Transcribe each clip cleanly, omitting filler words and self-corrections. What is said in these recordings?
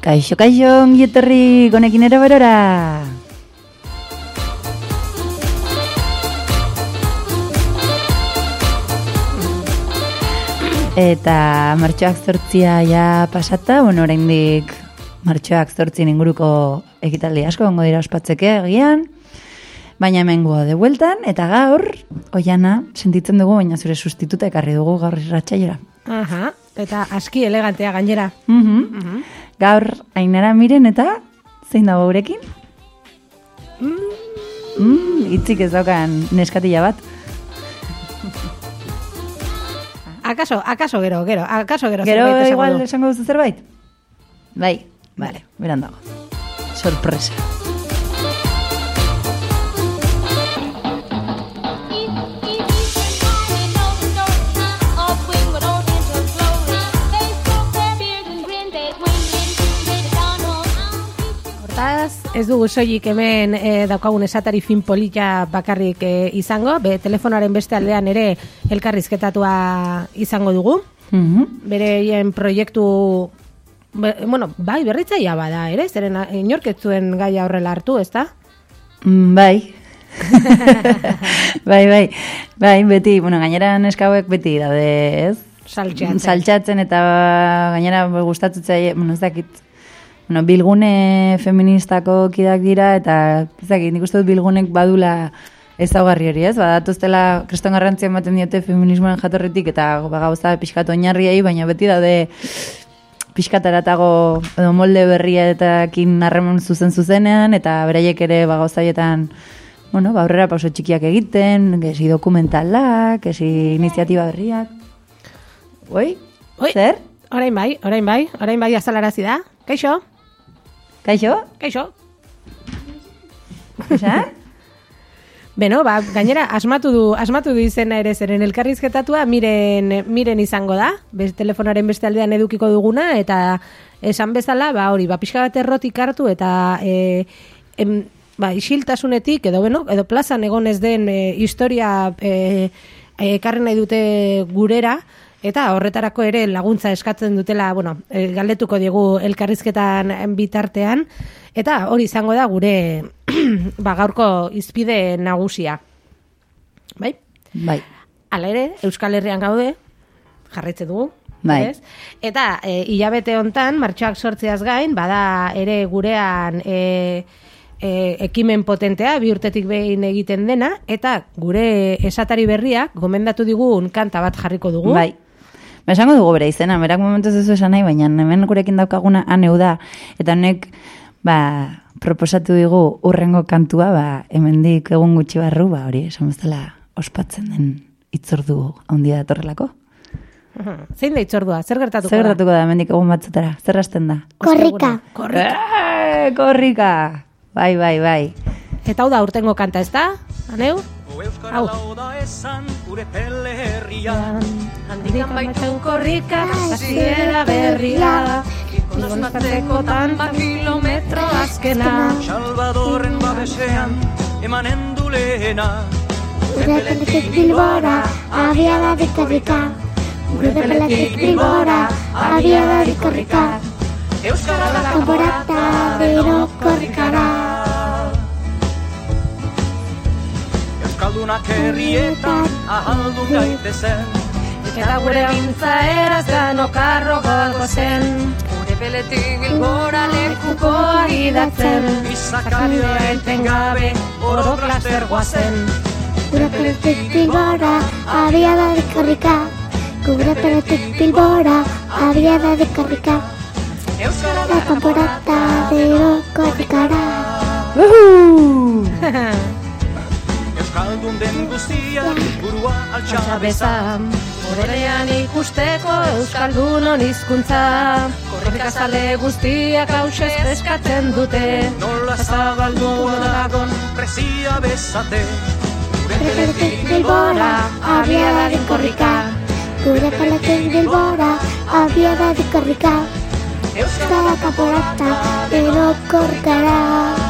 Kaixo, ongi etorri gonekin ere berora. Eta martxoak 8 ja pasata, oraindik martxoak 8 inguruko ekitaldi asko gongo dira ospatzeke egian, baina hemengo de bueltan, eta gaur, Oiana, sentitzen dugu, baina zure sustituta ekarri dugu gaur irratsaiora. Aha, eta aski elegantea gainera. Gaur, Ainara Miren eta zein dago gurekin? Itzik ez daukan neskatila bat. Akaso gero. Gero igual esango duzu zerbait? Bai, vale, beran dago. Sorpresa. Ez dugu soilik hemen daukagun esatari fin polita bakarrik izango, telefonaren beste aldean ere elkarrizketatua izango dugu. Bereien proiektu, bai, berritzaia bada ere, zeren inorketzuen gaia horrela hartu, ez da? Bai. bai, beti, gainera neskauek beti daude, ez? Saltxatzen eta gainera gustatzen zaie, ez dakit, bilgune feministako kidak dira, eta nik uste dut bilgunek badula ezaugarri hori, ez? Badatuztela kriston garrantzia ematen diote feminismoen jatorritik, eta gauza pixkatu oinarriei, baina beti daude pixkataratago edo molde berrietakin harreman zuzenean, eta beraiek ere gauzaietan aurrera pauso txikiak egiten, kesi dokumentalak, kesi iniziatiba berriak. Oi? Zer? Orain bai, azalarazi da. Kaixo? Esan? Beno, gainera, asmatu du izena ere zeren elkarrizketatua miren izango da, telefonaren beste aldean edukiko duguna, eta esan bezala, pixka bat errotik hartu, eta isiltasunetik, edo plazan egon ez den historia ekarri nahi dute gurera, eta horretarako ere laguntza eskatzen dutela, galdetuko diegu elkarrizketan bitartean, eta hori izango da gure gaurko izpide nagusia. Bai? Bai. Hala ere, Euskal Herrian gaude, jarraitze dugu. Bai. Eta hilabete hontan, martxoak 8 gain, bada ere gurean ekimen potentea, 2 urtetik behin egiten dena, eta gure esatari berriak gomendatu digun kanta bat jarriko dugu. Bai. Esango dugu bere izena, berak momentuz ez esan nahi, baina hemen gurekin daukaguna aneu da, eta honek proposatu digu urrengo kantua, hemendik egun gutxi barru, hori esan bezala ospatzen den itzordu handia datorrelako. Zein da itzordua? Zer gertatuko da? Zer gertatuko da hemendik egun batzutara? Zer hasten da? Korrika! Bai. Eta hau da urtengo kanta, ez da? Aneu? Euskarala da esan gure pele herrian, handikan baitun korrika, hasiera berria, Donostiakotan 1 kilometro azkena, Salvadorren babesean emanen du lehena. Gure peletik Bilbora, abiada de korrika. Gure peletik Bilbora, abiada de korrika. Euskarala kanporata bero korrikara. Euskaldunak herrietan ahaldun gaitezen, eta gure gintza erazgan okarro gozen, gure peletik Bilbora lekuko idatzen, bizakaria etengabe orok laster guazen. Gure peletik Bilbora, abiada de korrika. Gure peletik Bilbora, abiada de korrika. Euskarala kanporata bero korrikara. Euskaldun den guztia, burua altxa bezan, Horrean ikusteko Euskaldunon hizkuntza, korrikazale guztiak hausez eskatzen dute, nola zabaldu dagon presia bezate. Gure peletik Bilbora, abiada de korrika. Gure peletik Bilbora, abiada de korrika. Euskara kanporata bero korrikara.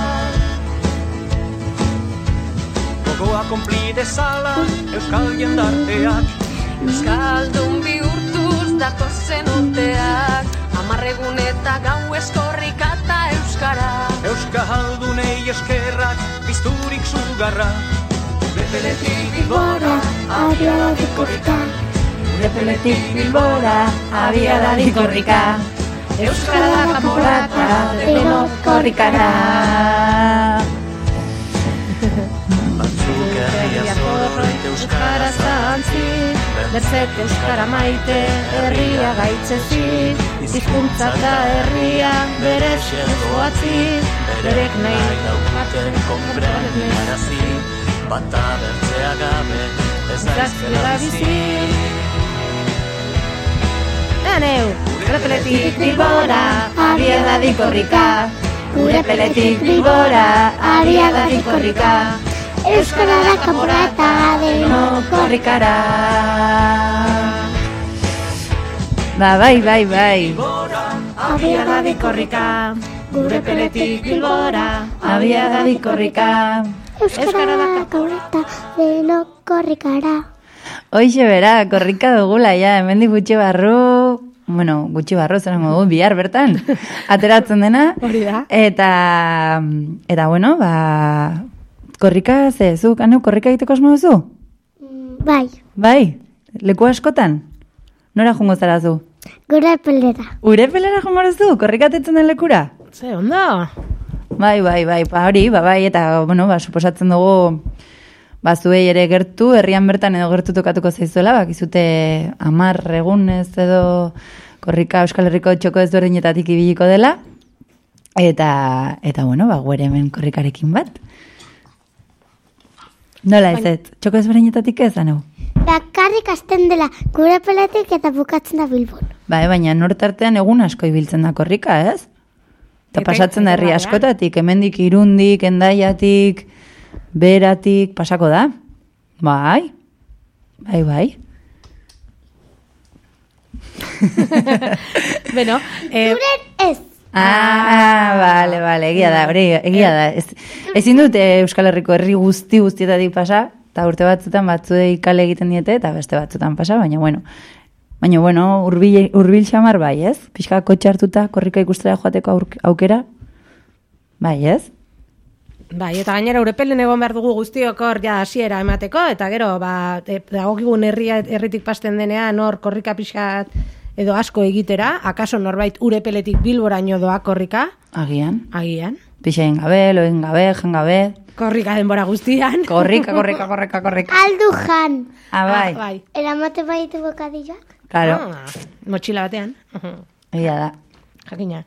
Gogoa konpli dezala Euskal jendarteak, Euskaldun bihurtuz datozen urteak, Amarregun eta gau eskorrika eta euskara. Euskaldunei eskerrak pizturik zugarra. Urepeletik Bilbora, abiadadik korrika. Urepeletik Bilbora, abiadadik korrika. Euskara da kanporata, denok korrikara. Batzuk herria zorroit Euskara zantzi, berzek euskara maite, herria gaitzezi, hizkuntza eta herria berez joatzi, berek nahi daukaten konpreniarazi. Bata bertzea gabe ez aizkera bizi. Aneu, urepeletik Bilbora, abiadadik korrika. Urepeletik Bilbora, abiadadik korrika. Euskara da kanporata, denok korrikara. Bai. abiadadik korrika, urepeletik Bilbora, Abiadadik korrika. Euskara da kanporata, denok korrikara. Hoixe bera, korrika dugula, ja, hemendik gutxi barru, gutxi barru zerango dugu, bihar bertan, ateratzen dena. Hori da. Eta bueno, korrika, zuk, aneu, korrika egiteko asmo duzu? Bai, Bai, leku askotan? Nora jungo zara zu? gure pelera. Urepelera jungo duzu, korrikatetzen den lekura? Ze, ondo? Bai, hori, bai, eta, suposatzen dugu, zuei ere gertu, herrian bertan edo gertu tokatuko zaizuela, bakizute 10 egunez edo korrika Euskal Herriko txoko ezberdinetatik ibiliko dela, eta guere hemen korrikarekin bat. Nola ez ez, txoko ezberdinetatik ez, aneu? Bakarrik hasten dela gure peletik eta bukatzen da Bilbon. Baina nortartean egun asko ibiltzen da korrika, ez? Eta pasatzen da herri askotatik, hemendik Irundik, Hendaiatik, Beratik, pasako da. Bai. Beno, Zuren ez. Bale, egia da. Ezin dute Euskal Herriko herri guztietatik pasa, eta urte batzutan batzuei kale egiten diete, eta beste batzutan pasa, baina hurbil xamar bai, ez? Pixka kotxe hartuta, korrika ikustera joateko aukera, bai, ez? bai, eta gainera urepelen egon behar dugu guztiok hor ja hasiera emateko, eta gero, dagokigun herritik pasten denean hor korrika pixkat edo asko egitera, akaso norbait urepeletik Bilboraino doa korrika? Agian. Pixain gabe, loen gabe, jan gabe. Korrika denbora guztian. Korrika. Aldu jan. Bai. Eramate baitu bokadilloak? Claro. Motxila batean. Egia da. Jakina.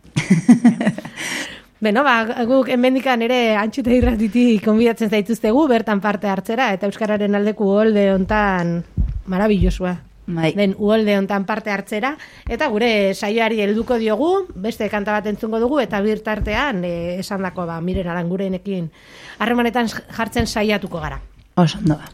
Beno, guk hemendikan ere Antxute Irratitik konbidatzen zaituztegu bertan parte hartzera, eta euskararen aldeko uholde hontan marabilosua. Bai. Den uholde hontan parte hartzera, eta gure saioari helduko diogu, beste kanta bat entzungo dugu, eta birtartean esandako Miren Arangurenekin harremanetan jartzen saiatuko gara. Oso ondo da.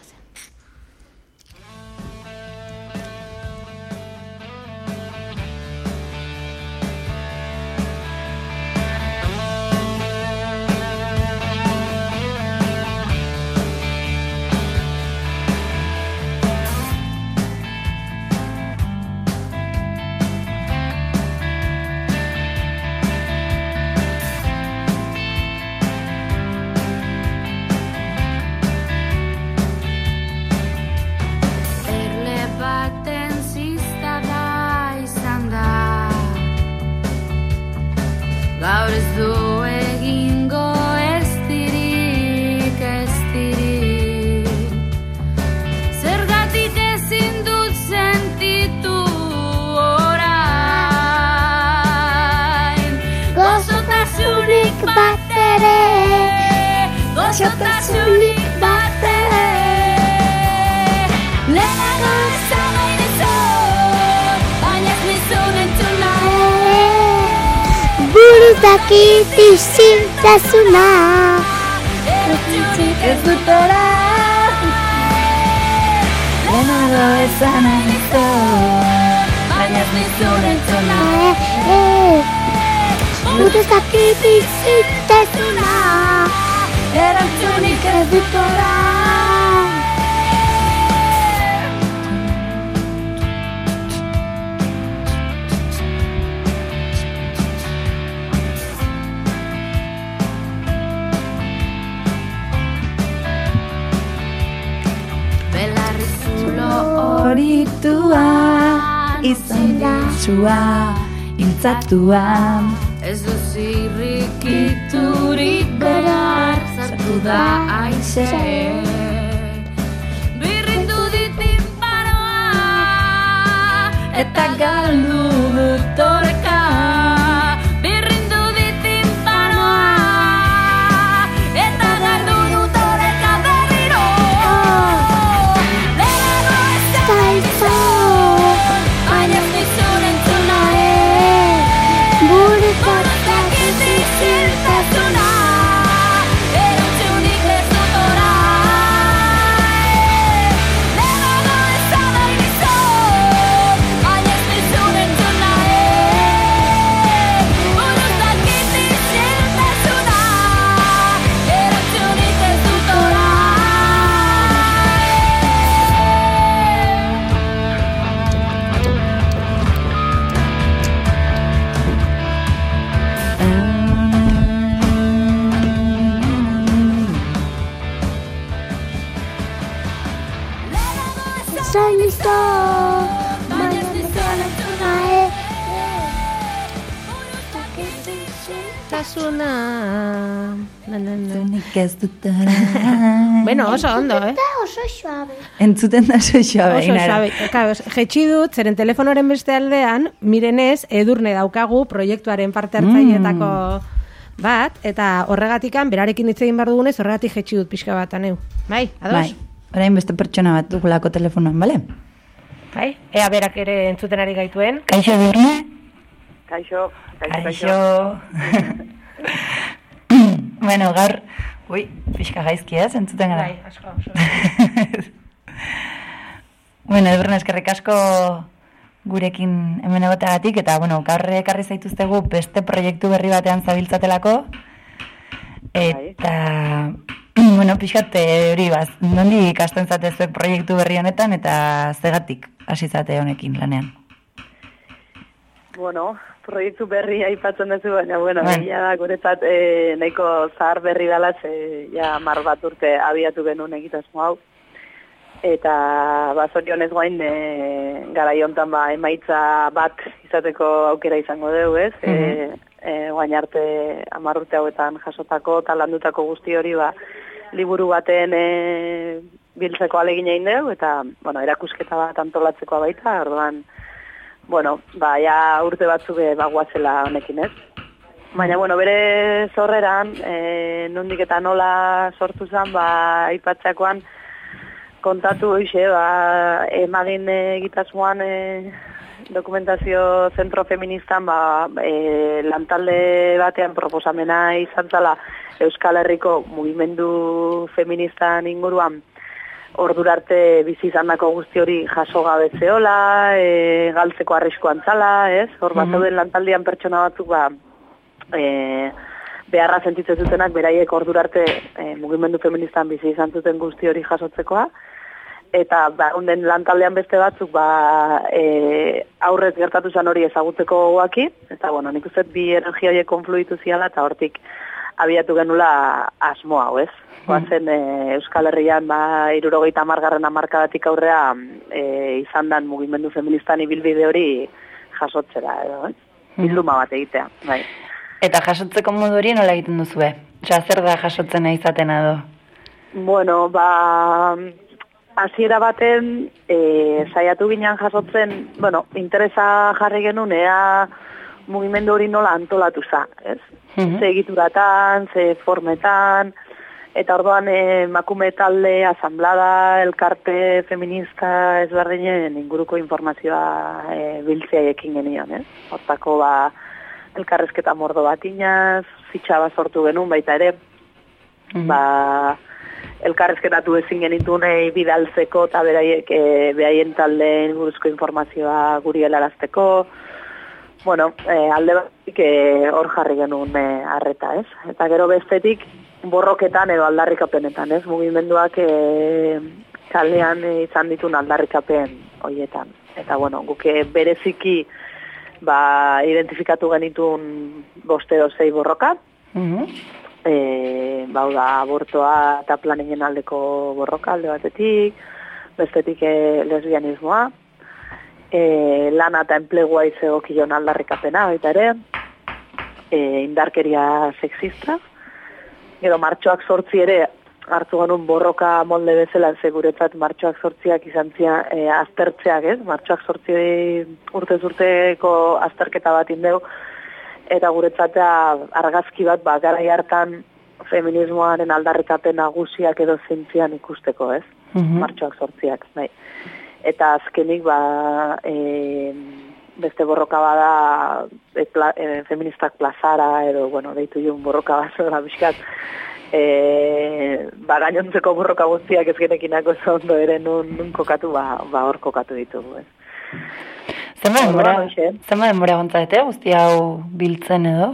Gaur ez du egingo ez dirik Zergatik ezin dut sentitu orain Gozotasunik bat ere Lehenago esan nahi dizut Baina ez nizun entzuna Buruz dakit isiltasuna. Ez dut ora Lehenago esan nahi dizut Baina ez nizun entzuna Buruz dakit isiltasuna. Erantzunik ez dut ora favoritua, izan ditsua, iltzatua. Ez duzirrikiturik behar, sartu da aize. Birrindu ditin paroa, eta galdu dut oreka. Birrindu ditin paroa, eta galdu dut oreka berriro. Lehenago ez Zaitzo, baina ez nizun entzuna burutak Ziltasuna, erantzunik ez dut orain. Lehenago ez da nahi nizun, baina ez nizun entzun nahi. Burutak ziltasuna, erantzunik ez dut Zain izto, baina ez nizun entzuna Tasuna. Zunik ez dut orain. Bueno, oso ondo, Eta oso suave. Entzuten da oso suave, Oso suave. Claro, jetxi dut, zeren telefonoren beste aldean, Mirenez, Edurne daukagu proiektuaren parte hartzaileetako bat, eta horregatikan, berarekin hitz egin behar dugunez, horregatik jetxi dut pixka bat, aneu. Bai, ados? Bai, orain beste pertsona bat dugulako telefonoan, bale? Bai, ea berak ere entzuten ari gaituen. Kaixo Edurne? Kaixo. Bueno, gaur, pixka gaizki ez, entzuten gara. Bai, asko, oso. Bueno, Edurne, eskerrik asko gurekin hemen egoteagatik, eta, bueno, gaur ekarri zaituztegu beste proiektu berri batean zabiltzatelako, eta, bueno, pixkat hori baz, nondi ikasten zatezuek proiektu berri honetan, eta zegatik hasi zate honekin lanean? Bueno, proiektu berri aipatzen duzu, baina, bueno, egia da, guretzat nahiko zahar berri dela, ja 10 bat urte abiatu genuen egitasmo hau. Eta, zorionez guain, garai hontan emaitza bat izateko aukera izango dugu, ez? Guain arte 10 urte hauetan jasotako eta landutako guzti hori, liburu baten biltzeko alegin egin dugu, eta, bueno, erakusketa bat antolatzeko baita, orduan, bueno, ja urte batzuk guazela honekin, ez? Baina, bueno, bere zorreran, nondik eta nola sortu zen, aipatzeakoan, kontatu hoxe, emagin egitasmoan dokumentazio zentro feministan, lantalde batean proposamena izan zala Euskal Herriko mugimendu feministan inguruan, ordurarte bizi izandako guzti hori jaso gabe zeola, galtzeko arriskuan zala, ez? Hor bat dauden lantaldean pertsona batzuk beharra sentitzen zutenak beraiek ordurarte mugimendu feministan bizi izan zuten guzti hori jasotzekoa, eta onden lantaldean beste batzuk aurrez gertatu zen hori ezagutzeko gogoaki, eta bueno, nik uste bi energia horiek konfluitu ziala, eta hortik abiatu genula asmo hau, ez? Goazen Euskal Herrian 70. hamarkadatik aurrea izan dan mugimendu feministan ibilbide hori jasotzera, edo, bilduma bat egitea, bai. Eta jasotzeko modu hori nola egiten duzue? Osea, zer da jasotzena izatena edo? Bueno, hasiera baten saiatu ginen jasotzen, bueno, interesa jarri genuen ea mugimendu hori nola antolatu za, ez? Ze egituratan, ze formetan, eta orduan emakume talde, asamblada, elkarte feminista ezberdinen inguruko informazioa biltzeaiekin genion, ez? Hortako elkarrezketa mordo bat inaz, fitxa sortu genuen baita ere, elkarrezketatu ezin genitun bidaltzeko eta beraien taldeen buruzko informazioa guri helarazteko. Bueno, alde batik hor jarri genuen arreta, ez? Eta gero bestetik borroketan edo aldarrikapenetan, ez? Mugimenduak kalean izan ditun aldarrikapen horietan. Eta bueno, guke bereziki identifikatu genitun 5 edo 6 borroka. Abortoa eta planinen aldeko borroka alde batetik, bestetik lesbianismoa, lana eta enplegua izegokion aldarrikapena baita ere, indarkeria sexista, gero martxoak 8 ere hartu genuen borroka molde bezala, guretzat martxoak 8ak izan zian aztertzeak, ez? Martxoak 8 urtez urteko azterketa bat indeu, eta guretzat argazki bat, garai hartan feminismoaren aldarrikapen nagusiak edo zintzian ikusteko, ez? Martxoak 8ak, bai. Eta azkenik, beste borroka bada feministak plazara, edo, deitu joan borroka bat, zora biskat, gainontzeko borroka guztiak ez genekinako zondo ere nun kokatu, hor kokatu ditugu, ez. Zenba denbora gontzate guzti hau biltzen edo?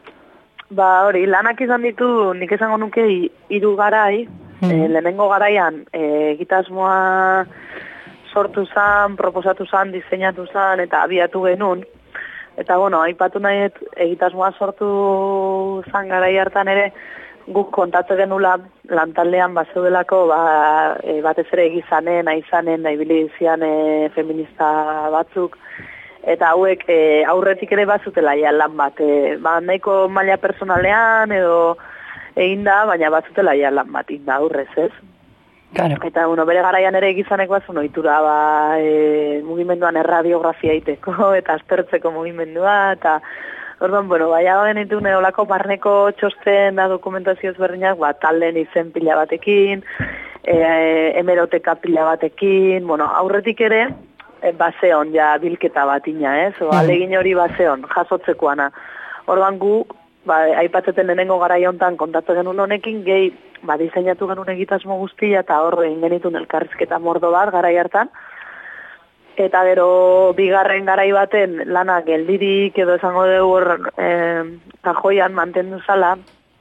Hori, lanak izan ditu, nik esango nuke 3 garai, lehenengo garaian egitasmoa sortu zan, proposatu zan, diseinatu zan, eta abiatu genuen. Eta, aipatu nahi egitasmoa sortu zan garai hartan ere, guk kontatze genula lantaldean bazeudelako, batez ere egizanen, aizanen, naibilizian feminista batzuk, eta hauek aurretik ere bazutela lan bat, nahiko maila personalean edo eginda, baina bazutela lan bat, inda aurrez, ez? Claro. Eta, bere garaian ere egizanek bazun ohitura, mugimenduan erradiografia iteko, eta aztertzeko mugimendua, eta orduan, genitun olako barneko txosten da dokumentazio ezberdinak, taldeen izen pila batekin, hemeroteka pila batekin, aurretik ere, bazeon, bilketa bat ina, ez? Alegin hori bazeon, jasotzekoana. Orduan gu, aipatzeten lehenengo garai hontan kontatzen genuen honekin, gehi, diseinatu genuen egitasmo guztia, eta hor egin genitun elkarrizketa mordo bat garai hartan, eta gero bigarren garai baten lana geldirik edo esango dugu kajoian mantendu zala,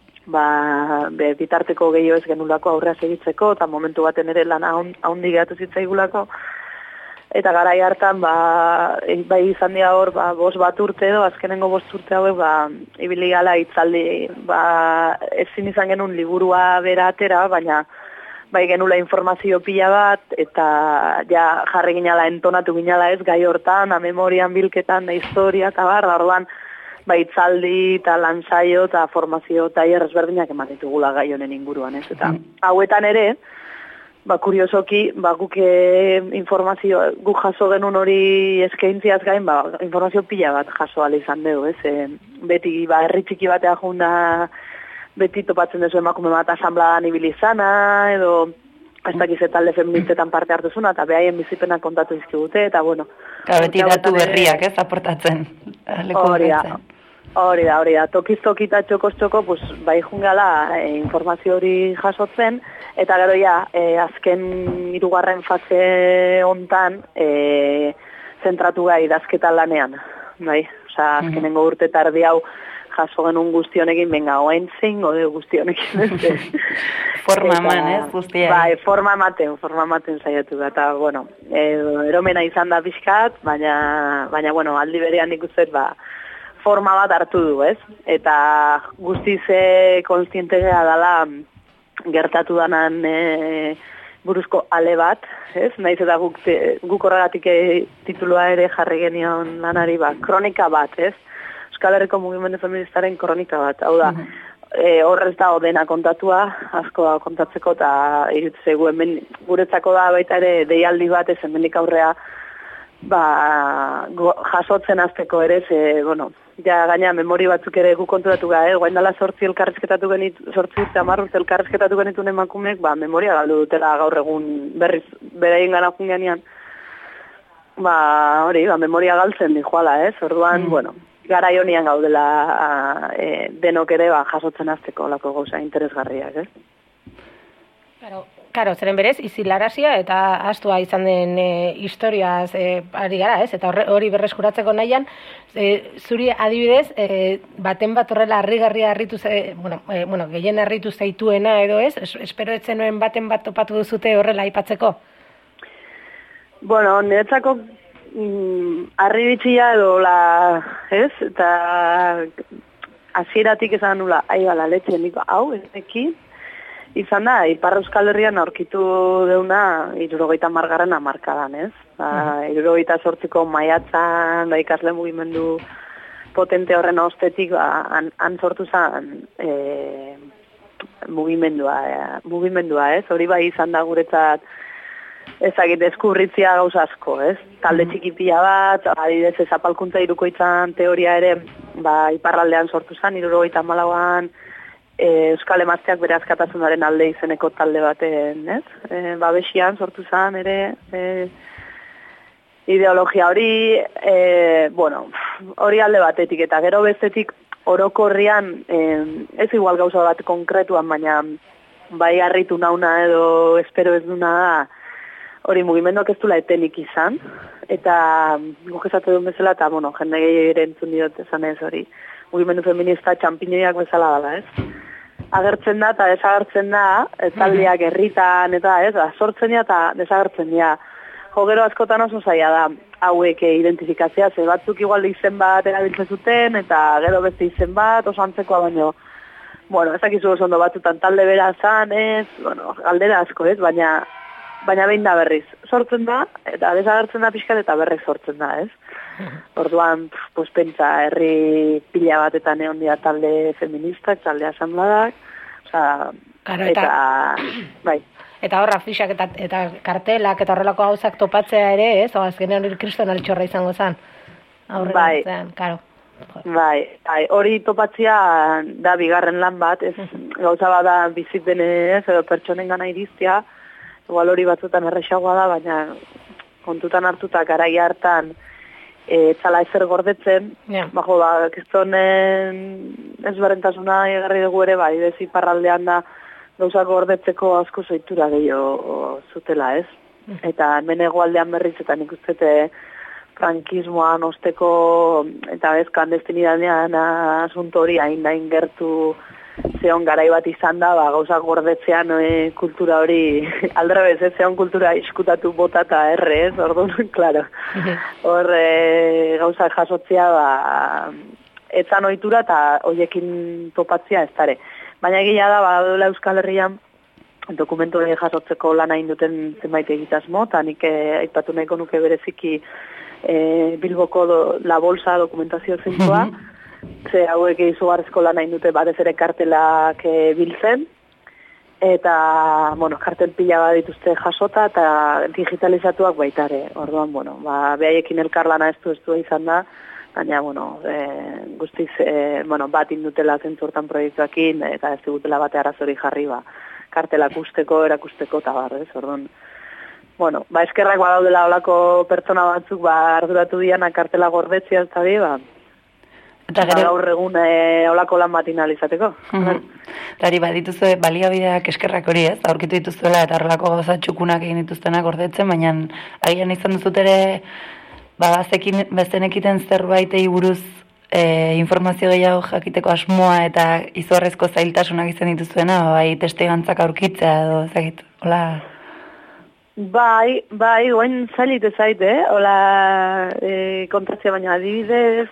bitarteko gehiago ez genulako aurrea segitzeko, eta momentu baten ere lana haundi gehatu zitzaigulako, eta garai hartan, izan dira hor, 5 urte edo, azkenengo 5 urte hauek, ibili gala hitzaldi, ezin izan genuen liburua bera atera, baina genula informazio pila bat, eta jarri ginala, entonatu ginala ez, gai hortan, memorian bilketan, historia, eta orduan, hitzaldi, eta lansaio, eta formazio, eta ezberdinak eman ditugula gai honen inguruan, ez, eta hauetan ere, kuriosoki, guk informazio, guk jaso genuen hori eskaintziaz gain, informazio pila bat jaso ala izan dugu, ez, beti, herri txiki batea junda, beti topatzen dezu emakume bat asambladan ibilizana, edo ez dakize talde feministetan parte hartu zuna, eta behaien bizipenak kontatu izkigute, eta beti datu berriak, ez, aportatzen. Hori da, tokiz tokita txokoz txoko, jungala informazio hori jasotzen, eta gero azken 3. fase hontan zentratu gai idazketa lanean, azkenengo urte tardi hau, jaso genuen guztionekin, oain zein gode guztionekin. Forma eman, ez, guztia. Forma ematen saiatu da, eta, eromena izan da pixkat, baina, aldi berean ikusten, forma bat hartu du, ez? Eta guztize konstientegea dela gertatu danan buruzko ale bat, ez? Naiz eta guk horregatik titulua ere jarri genion lanari, kronika bat, ez? Euskal Herriko mugimendu feministaren kronika bat, hau da, horrez da dena kontatua, asko da kontatzeko, eta irutzegu hemen guretzako da baita ere deialdi bat, ez hemenik aurrea, jasotzen azteko ere, gaina memori batzuk ere gu konturatu gara, guain dala 8 elkarrizketatu genitu, 8 urte 10 urte elkarrizketatu genituen emakumeek, memoria galdu dutela gaur egun berriz, berein gana junganean, memoria galtzen dijoala, ez? Orduan, garai honian gaudela denok ere jasotzen azteko lako gauza interesgarriak, ez? Karo, zeren berez, izilarazia eta astua izan den historiaz ari gara, ez? Eta hori berreskuratzeko nahian, zuri adibidez, baten bat horrela harrigarria harritu gehien harritu zaituena edo ez? Espero etzenuen baten bat topatu duzute horrela aipatzeko? Niretzako harribitxia edo ez? Eta hasieratik esan nula, letxe, niko, hau, ez neki, izan da, Ipar Euskal Herrian aurkitu deuna 70. hamarkadan, ez? 78ko maiatzan, ikasle mugimendu potente horren ostetik, han sortu zen mugimendua, ez? Hori bai izan da guretzat, ezagit eskurritzia gauza asko, ez? Talde txiki pila bat, adibidez zapalkuntza hirukoitzan teoria ere, iparraldean sortu zen, 74an, Euskal Emazteak bere askatasunaren alde izeneko talde baten, ez? Babesian sortu zen ere, ideologia hori, hori alde batetik, eta gero bestetik orokorrian, ez igual gauza bat konkretuan, baina bai harritu nauna edo espero ez duna da, hori mugimenduak ez dula etenik izan, eta guk esate duen bezala, eta jende gehiago entzun diot esan ez hori, mugimendu feminista txampiñoiak bezala dela, ez? Agertzen da eta desagertzen da, taldeak herritan eta ez, sortzen da eta desagertzen da. Jo, gero askotan oso zaila da, hauek identifikazioa, ze batzuk igual izen bat erabiltzen zuten, eta gero beste izen bat, oso antzekoa baino, ezakizu oso ondo batzutan talde bera zan, ez, galdera asko, ez, baina behin da berriz. Sortzen da, eta desagertzen da pixkat eta berrez sortzen da, ez? Orduan, pentsa, herri pila batetan egon dira talde feministak, talde asambladak, bai. Eta horra fixak eta kartelak eta horrelako gauzak topatzea ere, ez? Azkenean hori kriston altxorra izango zen. Bai, hori topatzea da bigarren lan bat, ez gauza bada bizit denez, edo pertsonen gana iriztia, igual hori batzutan erresagoa da, baina kontutan hartuta garai hartan txala ezer gordetzen, kistonen ezberrentasuna egarri dugu ere, bai, bez iparraldean da gauzak gordetzeko asko zoitura gehiago zutela, ez? Eta hemen hegoaldean berriz, eta nik ustete frankismoan osteko, eta ez klandestinidadean asunto hori hain gertu zeon garai bat izan da, gauzak gordetzean kultura hori, aldrebez, zeon kultura iskutatu bota eta ez, orduan, klaro. Hor gauzak jasotzea, etzan ohitura eta hoiekin topatzea ez dare. Baina egia da, badela Euskal Herrian, dokumentu hori jasotzeko lan hain duten zenbait egitasmo, eta nik aipatu nahiko nuke bereziki Bilboko La Bolsa dokumentazio zentroa, ze hauek izugarrizko lan hain dute batez ere kartelak biltzen, eta, kartel pila bat dituzte jasota eta digitalizatuak baitare. Orduan, behaiekin elkarlana ez du izan da, baina, guztiz, bat indutela zentzortan proiektuakin, eta ez digutela bate arazori jarri, kartelak erakusteko, eta ez, orduan. Eskerrak badaudela olako pertsona batzuk, arduratu diana kartela gordetzia ez da bi, eta gaur egun olako lan bat inalizateko. Tari, dituzu baliabideak eskerrak hori ez, aurkitu dituzuela eta horrelako gauzatxukunak egin dituztenak gordetzen, baina agian izan duzut ere, bezenekiten zerbait buruz informazio gehiago jakiteko asmoa eta izugarrizko zailtasunak izan dituzuena, testigantzak aurkitzea edo, ezagit, hola? Bai, oain zailit ezait, hola kontratzea baina adibidez,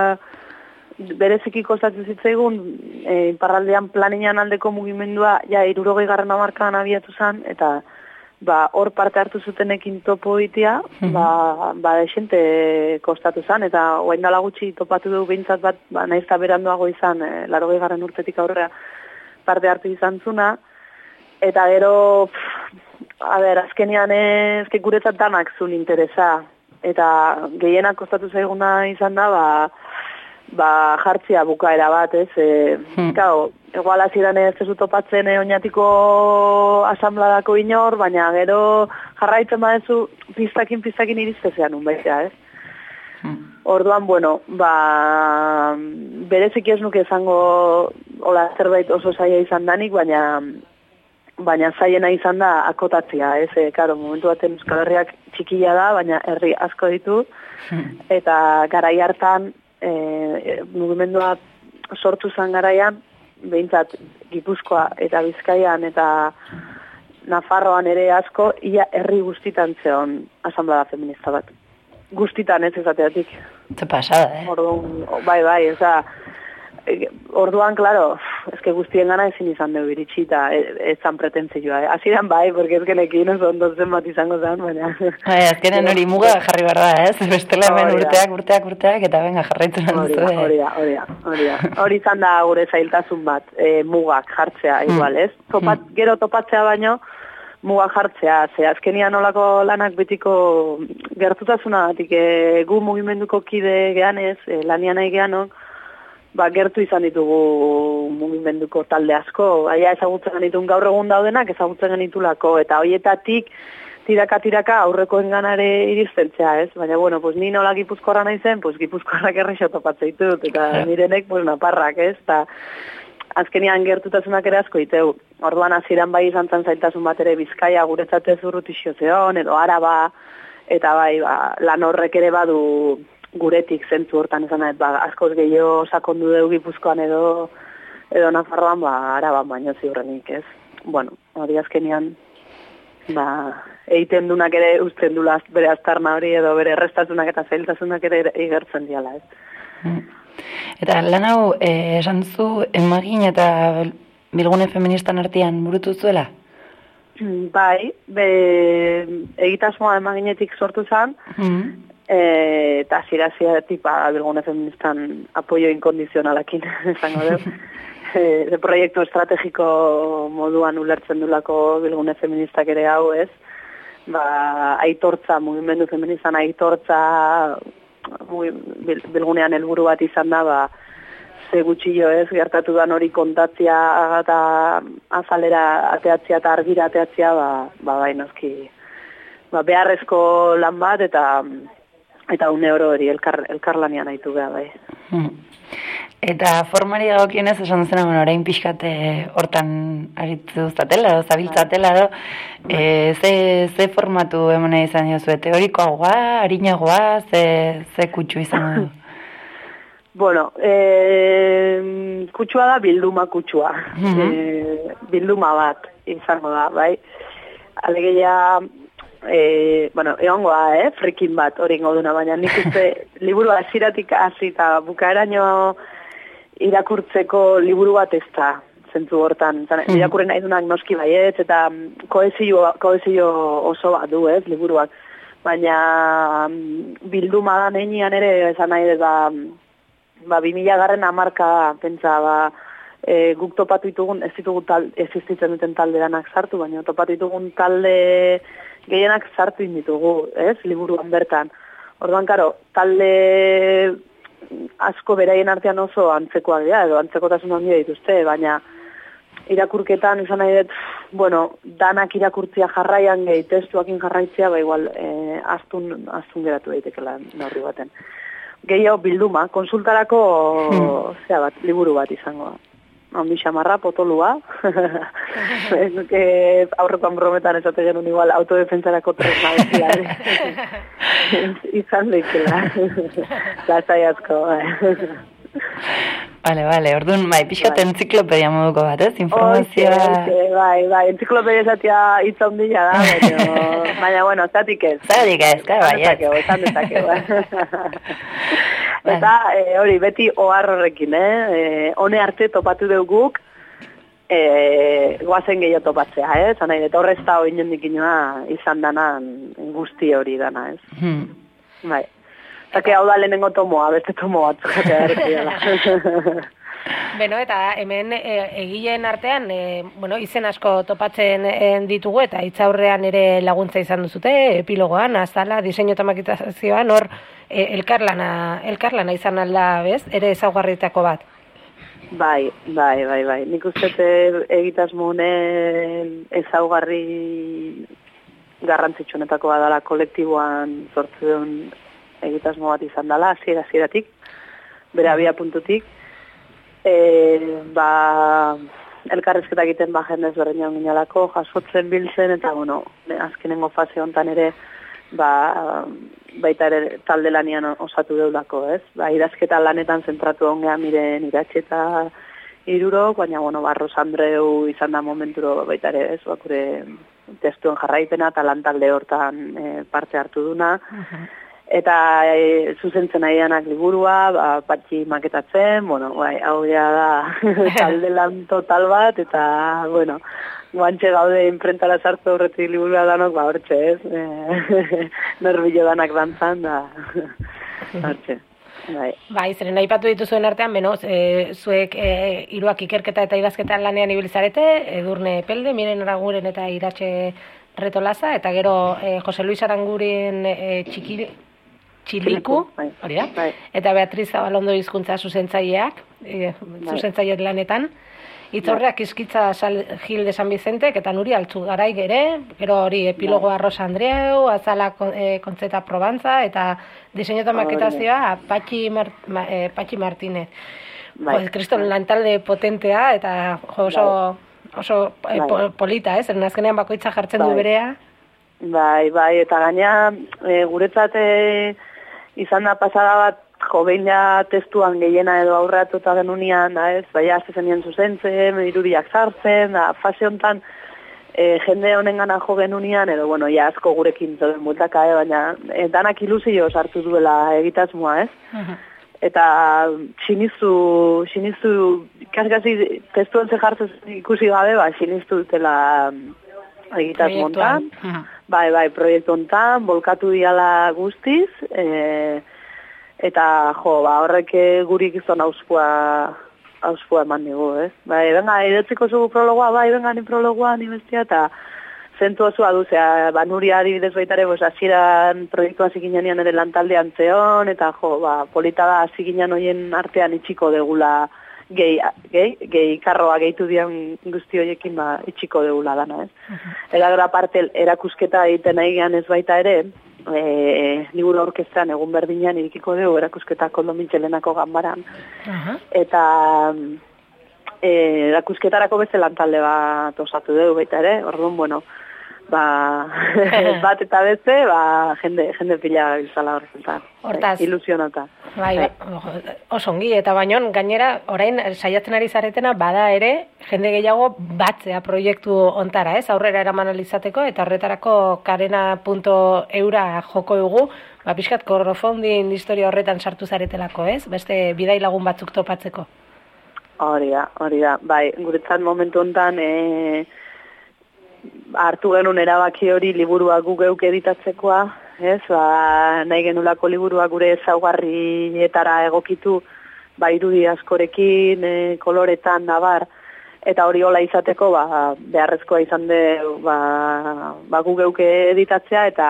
bereziki kostatzen zitzaigun, iparraldean planinan aldeko mugimendua, 60. hamarkadan abiatu zen, eta hor parte hartu zutenekin topo egitea, desente kostatu zen, eta oain dala gutxi topatu dugu behintzat bat, nahiz eta beranduago izan, 80. urtetik aurrera parte hartu izan zuna, eta gero, azkenean ezke guretzat danak zuen interesa, eta gehienak kostatu zaiguna izan da, jartzia bukaera bat, ez? Igual hasieran ez zu topatzen oinatiko asambladako inor, baina gero jarraitzen badezu piztakin iriztezean unbaitea, ez? Orduan, bereziki ez nuke izango zerbait oso zaila izan danik, baina zaiena izan da akotatzea, ez? Momentu baten Euskal Herriak txikia da, baina herri asko ditu, eta garai hartan mugimendua sortu zen garaian, behintzat Gipuzkoa eta Bizkaian eta Nafarroan ere asko, ia herri guztitan zeon asamblada feminista bat. Guztitan ez ezateatik. Ze pasada, Orduan, bai, eza, orduan, klaro, eske guztien gana ezin izan dugu iritsi, eta ez zan pretentzioa. Aziran bai, porque ezkenekin oso ondotzen bat izango zen, baina... Azkenen hori muga jarri behar da, ez? Bestela hemen urteak, eta benga jarraitu nahi duzu. Hori izan da gure zailtasun bat, mugak jartzea, igual, ez? Gero topatzea baino, mugak jartzea, ze azkenian olako lanak betiko gertutasunatik gu mugimenduko kide geanez, lanian nahi geanok, gertu izan ditugu mugimenduko talde asko, aia ezagutzen genitun gaur egun daudenak, ezagutzen genitulako, eta hoietatik tiraka aurrekoen ganare iriztentzea, ez? Baina, bueno, pues ni nola Gipuzkoarra naizen, pues Gipuzkoarrak errexo topatzea eta nirenek, pues naparrak, ez? Eta azkenian gertutasunak ere asko iteu. Orduan hasieran bai izan zen zailtasun bat ere Bizkaia guretzat ez urrutixo zeon, edo Araba, eta bai, lan horrek ere badu guretik zentzu hortan esan nahet, askoz gehiago sakondu dugu Gipuzkoan edo Nafarroan, Araban baino ziurrenik, ez? Bueno, hori azkenian, egiten dunak ere usten dula bere aztarna hori edo bere errestasunak eta zailtasunak ere igertzen diala, ez? Eta lan hau, esan zu, emagin eta bilgune feministan artean burutu zuela? Bai, egitasmoa emaginetik sortu zen, eta ziraziatik bilgune feministan apoio inkondizionalakin, esango dut. De proiektu estrategiko moduan ulertzen dulako bilgune feministak ere hau, ez? Aitortza, mugimendu feministan aitortza, bilgunean helburu bat izan da, ze gutxillo ez, gertatu dan hori kontatzia eta azalera ateatzia eta argira ateatzia, bai noski, beharrezko lan bat eta une oro hori elkarlanean aitu beha, bai. Eta formari dagokionez esan zena, orain pixkate hortan aritzu zatela, edo zabiltzatela, ze formatu emona izan diozu, teorikoagoa, harinagoa, ze kutsu izan du? Bueno, kutsua da bilduma kutsua, bilduma bat izango da, bai? Alegeia, egongo da, frikin bat hori ingo duna, baina nik uste liburu hasieratik hasi eta bukaeraino irakurtzeko liburu bat ez da, zentzu hortan. Irakurren nahi dunak noski baietz, eta kohesio oso bat du, ez, liburuak. Baina bilduma da neinean ere, esan nahi dut, 2000 hamarka, pentsa, guk topatu ditugun, ez existitzen duten talde danak sartu, baina topatu ditugun talde gehienak sartu inditugu, ez, liburuan bertan. Orduan, karo, talde asko beraien artean oso antzekoak dira, edo antzekotasun handia dituzte, baina irakurketan izan nahi dut, danak irakurtzia jarraian gehi, testuakin jarraitzia, igual, astun geratu daitekela neurri baten. Gehiago bilduma, konsultarako liburu bat izango. Handi xamarra, potolua. Aurrekoan brometan esate genuen igual autodefentzarako tresna bezala. Izan leikela. Lasai asko. Vale, orduan, pixkat entziklopedia moduko bat, ez? Informazioa... Bai, entziklopedia esatia hitz handia da, baina, bueno, zatik ez. Zatik ez, bai, esan dezake, Eta hori, beti ohar horrekin, hone arte topatu duguk, guazen gehiago topatzea, zan nahi, eta horrez da hori inondik inoa izan dana guzti hori dana, ez? Bai. Zake hau da lehenengo tomoa, beste tomo bat zukatea dela. Beno, eta hemen egileen artean, izen asko topatzen ditugu, eta hitzaurrean ere laguntza izan duzute, epilogoan, azala, diseinu eta maketazioan, hor elkarlana izan alda, bez? Ere ezaugarritako bat. Bai. Nik uste egitasmo honen ezaugarri garrantzitsuenetako badala kolektiboan sortzen egitasmo bat izan dela, hasieratik, bere abia puntutik. Elkarrizketa egiten jendez berrenean ginalako, jasotzen biltzen, eta azkenengo fase honetan ere, baita ere talde lanian osatu deulako, ez? Idazketa lanetan zentratu ongean miren iratxe eta irurok, baina, Rosandreu izan da momenturo baita ere, ez? Bakure testuen jarraipena eta lan talde hortan parte hartu duna. eta zuzentzen aianak liburua, Patxi maketatzen, bueno, bai, hau ja da talde lan total bat, eta, bueno, guantxe gaude imprentara sartu horretik liburua danok, hortxe, ez? Norbilo danak dantzan, da, hortxe. Bai, zeren aipatu dituzuen artean, benoz, zuek hiruak ikerketa eta idazketan lanean ibilizarete, Edurne Epelde, Miren Araguren eta Iratxe Retolaza, eta gero Jose Luis Aranguren Txiliku, hori da, eta Beatriz Zabalondo hizkuntza zuzentzaileak, zuzentzaile lanetan, Itzorreak Izkitza Gil de San Vicente, eta Nuri Altzugarai ere, gero hori epilogoa Rosa Andreu, Azala Kontzeta Probantza, eta diseinu eta maketazioa Patxi Martínez. Kriston lantalde potentea, eta oso polita, ez? Azkenean bakoitza jartzen du berea. Bai, eta gaina guretzat izan da pasada bat, behin ja testuan gehiena edo aurreatuta genunian, ez? Baina azte zenien zuzentzen, irudiak sartzen, da fase honetan jende honengana jo genunian, edo, bueno, ja asko gurekin zoden multaka, baina danak ilusio sartu duela egitasmoa, ez? Eta sinistu, kasi testuan ze jartzen ikusi gabe, sinistu dutela egitasmo honetan. Bai, proiektu honetan, bolkatu diala guztiz, eta, horrek gurik izan auspua eman dugu, ez? Bai, venga, idatziko zugu prologoa, venga, ni prologoa, ni bestia, eta zentu osua duzea, Nuri adibidez baitare, hasieran proiektua ziginean ere lantaldean zeon, eta, polita da ziginean hoien artean itxiko degula gehi karroa gehitu dian guzti horiekin, itxiko degula dana, ez? Eta gero aparte, erakusketa egiten nahi ez baita ere, liburu orkestran egun berdinean irikiko dugu erakusketa Koldomintxelenako ganbaran. Eta erakusketarako beste lantalde bat osatu dugu baita ere, orduan, bueno, bat eta beste, jende pila bizala horretan. Hortaz. Ilusionata. Bai, osongi, eta baino, gainera, orain saiatzen ari zaretena, bada ere, jende gehiago batzea proiektu ontara, ez? Aurrera eraman alizateko, eta horretarako karena.eura joko dugu, pixkat crowdfunding historia horretan sartu zaretelako, ez? Beste bidai lagun batzuk topatzeko. Hori da, bai, guretzat momentu hontan, hartu genuen erabaki hori liburua gu geuk editatzekoa, ez? Nahi genulako liburua gure ezaugarrietara egokitu, irudi askorekin, koloretan, nabar, eta hori hola izateko, beharrezkoa izan de, gu geuk editatzea, eta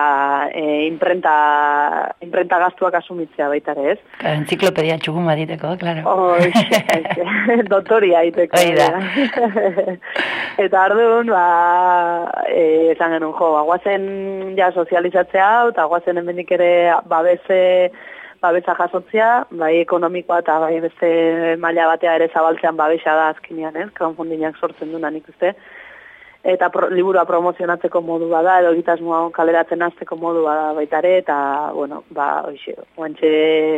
imprenta gastuak asumitzea baitare, ez? Entziklopedia txukun baditeko, klaro. Doktoria iteko. Eta arduan, esan genuen, guazen ja sozializatzea, eta guazen hemendik ere babesa jasotzea, bai ekonomikoa eta bai beste maila batea ere zabaltzean babesa da azkenean, crowdfundingak sortzen duna nik uste. Eta liburua promozionatzeko modu bada, edo egitasmoa kaleratzen hasteko modu bada baitare, eta, bueno, guantxe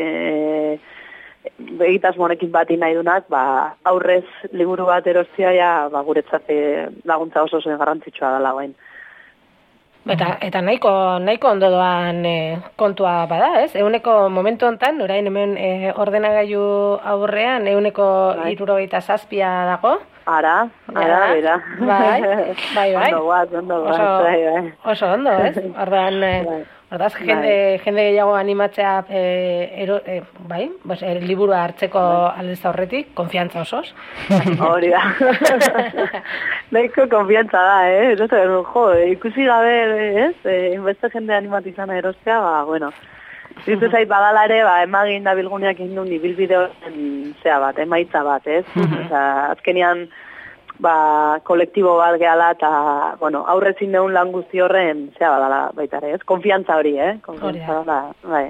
egitasmo honekin bati nahi dunak, aurrez liburu bat erostia, guretzat laguntza oso garrantzitsua dela guain. Eta nahiko ondo doan kontua bada, ez? Euneko momentu honetan, orain hemen ordenagailu aurrean, 167 dago. Ara, bera. Bai. Ondo bat. Oso ondo, ez? Ordaz, jende gehiago animatzea liburua hartzeko aldez aurretik, konfiantza osoz. Hori da. Nahiko konfiantza da, ikusi gabe, ez? Beste jende animatizana erostea, bueno. Zizu zait badala ere, emagin da bilguneak indun ibilbide horren emaitza bat, ez? Azkenean, kolektibo bat gehala, eta, bueno, aurrezin deun lan guzti horren, badala baita ere, ez? Konfiantza hori, Konfiantza da, bai.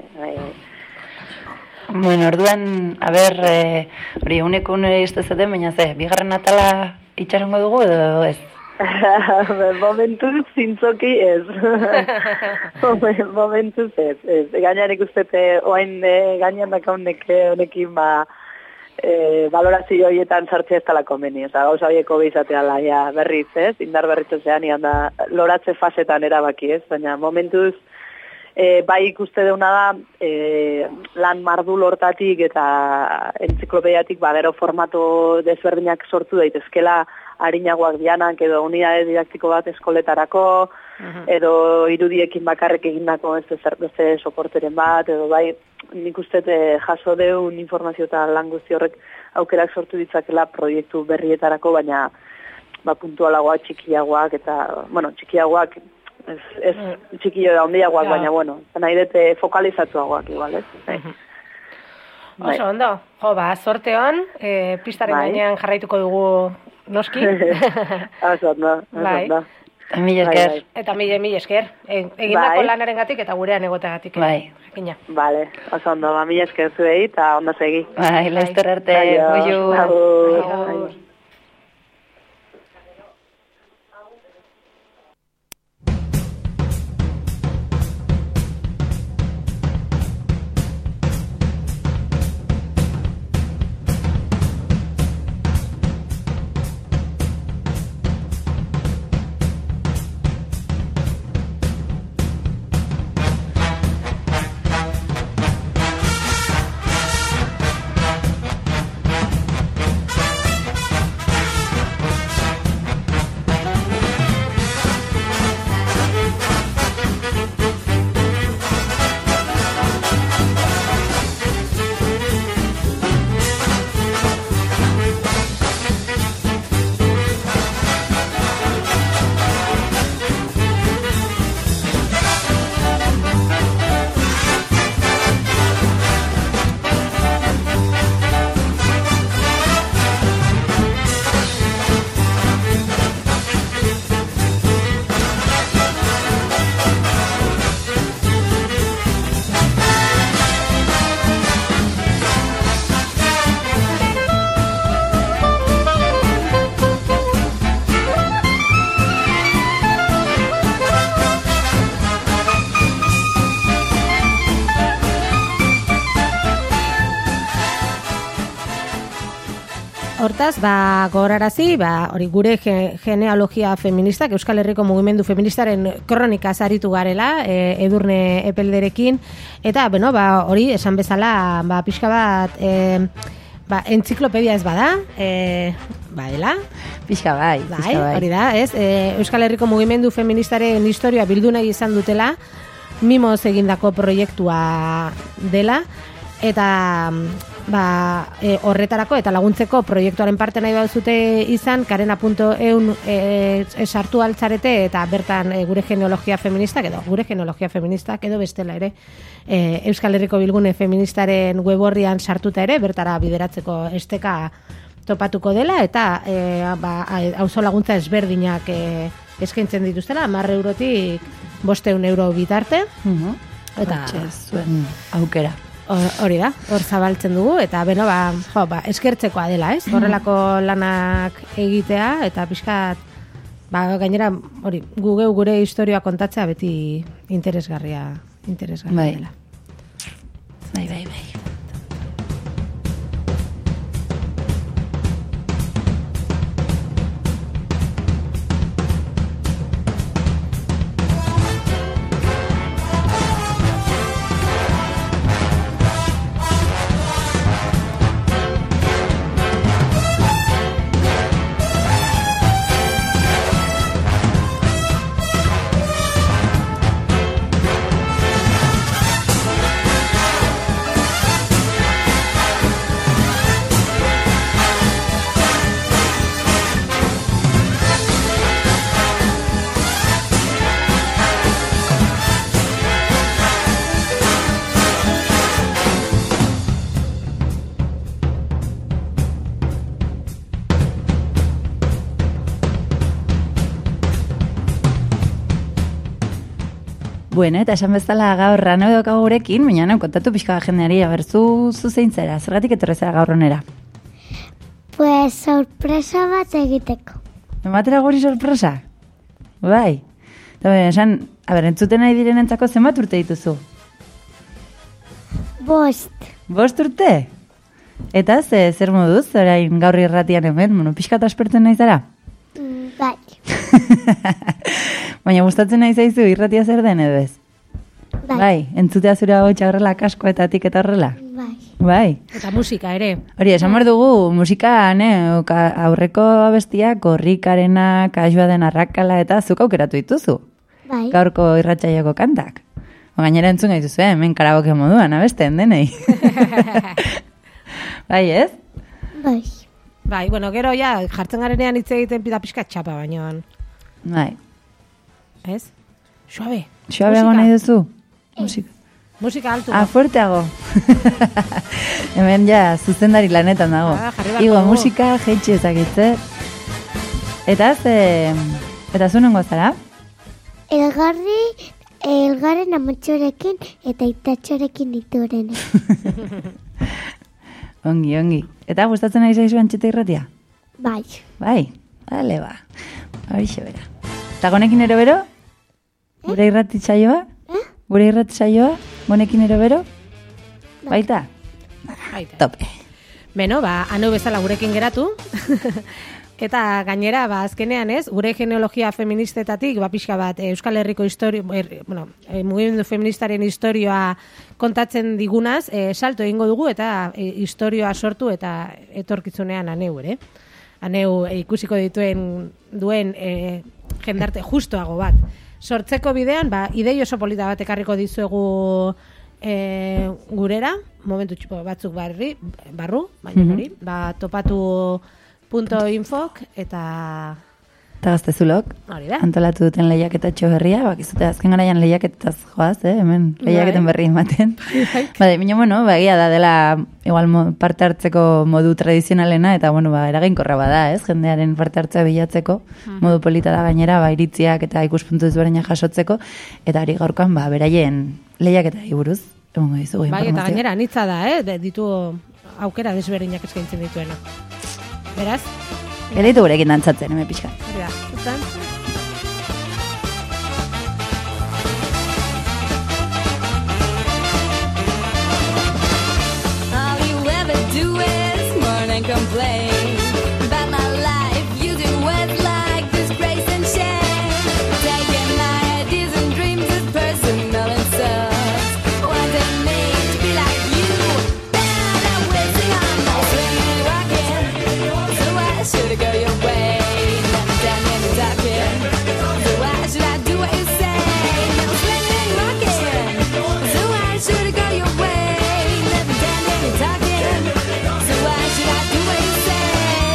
Bueno, orduan, hori, uneko iztezaten, baina bigarren atala itxarongo dugu edo ez? Momentuz zintzoki ez. Momentuz ez. Gainan ikustete, oain gainan dakaunek honekin valorazio horietan sartzea ez tala komeni. Gauza horieko behizateala berriz, ez? Indar berritu zean, da loratze fasetan erabaki, ez? Baina momentuz bai ikuste deuna da, lan mardul hortatik eta entziklopediatik gero formato desberdinak sortu daitezkela, harinagoak dianak edo unidade didaktiko bat eskoletarako, edo irudiekin bakarrik egindako beste soporteren bat, edo bai, nik uste jaso deun informazio eta lan guzti horrek aukerak sortu ditzakela proiektu berrietarako, baina puntualagoak, txikiagoak, eta, txikiagoak, ez txikio da ondiagoak, baina, nahi dute fokalizatuagoak igual, ez? Oso, ondo. Zorte hon, pistaren gainean jarraituko dugu noski. Oso, ondo. Mil esker. Eta mil esker. Egindako lanaren gatik eta gurean egoteagatik. Bai. Vale, oso ondo, mil esker zuei eta ondo segi. Bai, laizter arte. Agur. Hortaz, gogorarazi, hori gure genealogia feministak, Euskal Herriko mugimendu feministaren kronika aritu garela, Edurne Epelderekin, eta, hori, esan bezala, pixka bat, entziklopedia ez bada, badela? Pixka bai. Hori da, ez? Euskal Herriko mugimendu feministaren historia bildu nahi izan dutela, mimoz egindako proiektua dela, eta horretarako eta laguntzeko proiektuaren parte nahi baduzute izan, karena.eun sartu altzarete eta bertan gure genealogia feministak edo bestela ere Euskal Herriko Bilgune Feministaren web orrian sartuta ere bertara bideratzeko esteka topatuko dela eta auzo laguntza ezberdinak eskaintzen dituztela, 10 eurotik 500 euro bitarte eta aukera. Hori da, hor zabaltzen dugu, eta eskertzekoa dela, ez? Horrelako lanak egitea, eta pixkat, gainera, hori, gure historioa kontatzea beti interesgarria dela. Bai. Bueno, eta esan bezala gaur rano edo gurekin, baina kontatu pixka jendeari, zu zein zera, zergatik etorri zera gaur honera? Pues sorpresa bat egiteko. Ematera guri sorpresa? Bai. Eta esan, entzuten nahi direnentzako zenbat urte dituzu? 5. 5 urte? Eta zer moduz, orain gaur irratian hemen, pixka eta aspertzen nahi zara? Bai. Baina gustatzen nahi zaizu irratia zer den edo ez? Bai, entzutea zure ahotsa horrela kaskoetatik eta horrela. Bai. Bai. Eta musika ere. Hori, esan behar dugu, musika, aurreko abestiak, korrikarena, kasua den arrakala eta zuk aukeratu dituzu. Bai. Gaurko irratsaioko kantak. Gainera entzun gaituzu, hemen karaoke moduan, abesten denei. Bai, ez? Bai. Bai, bueno, gero ja, jartzen garenean hitz egiten pida pixka txapa bainoan. Bai. Ez? Suabe. Suabeago nahi duzu? Musika altu. Ah, fuerteago. Hemen ja, zuzendari lanetan dago. Jarri beharko Igo, dugu. musika, jeitxe ezakitze. Eta zu nongo zara? Elgarren amotxorekin eta itatxorekin dituren. Ongi. Eta gustatzen ari zaizu Antxeta Irratia? Bai. Bai, bale ba. Horixe bera. Eta gonekin ero bero? Gure irratitzaioa? Gure irratitzaioa? Gonekin ero bero? Baita? Baita. Tope. Beno, anu bezala gurekin geratu. Eta gainera, azkenean ez, gure genealogia feministetatik, pixka bat, Euskal Herriko mugimendu feministaren historioa kontatzen digunaz, salto egingo dugu eta historioa sortu eta etorkitzunean aneu ere. Aneu ikusiko duen jendarte justoago bat. Sortzeko bidean, idei oso polita bat ekarriko dizuegu gurera, momentu txipo batzuk barru, baina hori, topatu.infok eta Gaztezulok, hori da. antolatu duten lehiaketatxo berria, bakizute azken garaian lehiaketaz joaz, hemen lehiaketen berri ematen. Bade, minio, egia da dela igual parte hartzeko modu tradizionalena, eta eraginkorra bada, ez? Jendearen parte hartzea bilatzeko, modu polita da gainera, iritziak eta ikuspuntu ezberdinak jasotzeko, eta ari gaurkoan, beraien lehiaketari buruz, egongo dizugu informazio. Eta gainera, anitza da, ditu aukera desberdinak eskaintzen dituena. Beraz? Geditu gurekin dantzatzen, hemen pixka. Hori da, dantza. All you ever do is mourn and complain about my life, using words like disgrace and shame, taking my ideas and dreams as personal insults, wanting me to be like you, and I'm wasting on my swinging and rocking, so I should go your way, never done any talking, so why should I do what you say, never swinging and rocking, so I should go your way, never done any talking, so why should I do what you say?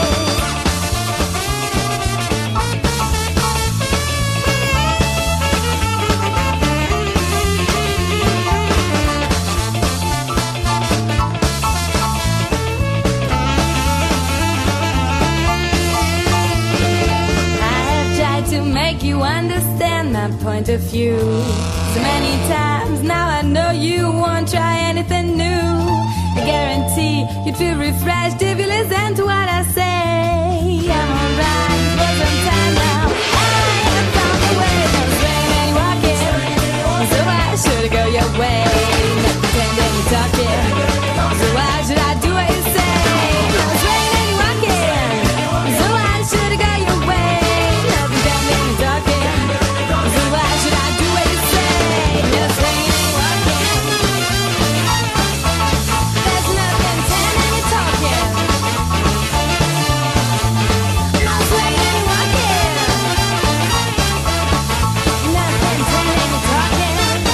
I have tried to make you understand my point of view so many times. Now I know you won't try anything new. I guarantee you'd feel refreshed if you listen to what I say. I'm alright for some time now. I have found a way of swinging and walking, so I should go your way. Not pretending you're talking, so why should I do what you say? I'm swinging and walking, so I should go your way. Not pretending you're talking, so why should I do what you say? Just swinging and walking. There's nothing telling you talking. I'm swinging and walking. Nothing telling you talking.